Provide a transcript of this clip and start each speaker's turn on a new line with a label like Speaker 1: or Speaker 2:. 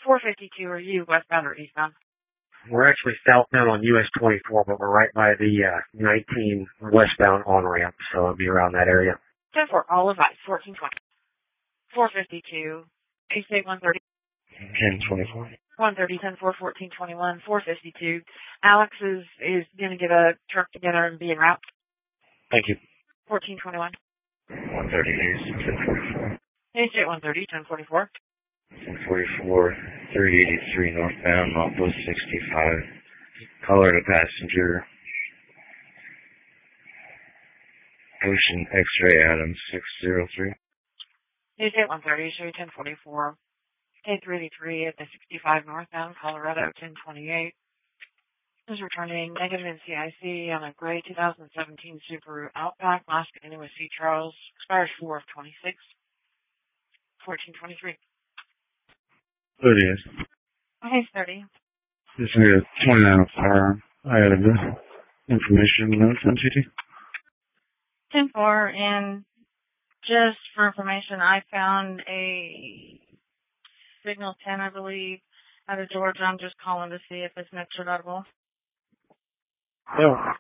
Speaker 1: 452, are you westbound or eastbound?
Speaker 2: We're actually southbound on US 24, but we're right by the 19 westbound on-ramp, so it'll be around that area.
Speaker 1: 10-4, all of ice, 1420. 452, State 130.
Speaker 3: 1024.
Speaker 1: 130, 10-4, 1421, 452. Alex is going to get a truck together and be en route.
Speaker 3: Thank you.
Speaker 1: 1421.
Speaker 3: 130 East, 1044.
Speaker 1: State 130, 1044.
Speaker 3: 144, 383 northbound, Northwest 65. Caller to passenger. Ocean X-ray Adams 603.
Speaker 1: State 130, show you 1044. State 383 at the 65 northbound, Colorado 1028. Is returning negative NCIC on a gray 2017 Subaru Outback, last beginning with C. Charles, expires 4 of 26. 1423.
Speaker 3: 30 is.
Speaker 1: Okay, 30.
Speaker 3: This is 2905. I added the information notes on GT.
Speaker 1: 10-4, and just for information, I found a Signal 10, I believe, out of Georgia. I'm just calling to see if it's metrodotable.
Speaker 3: Yeah.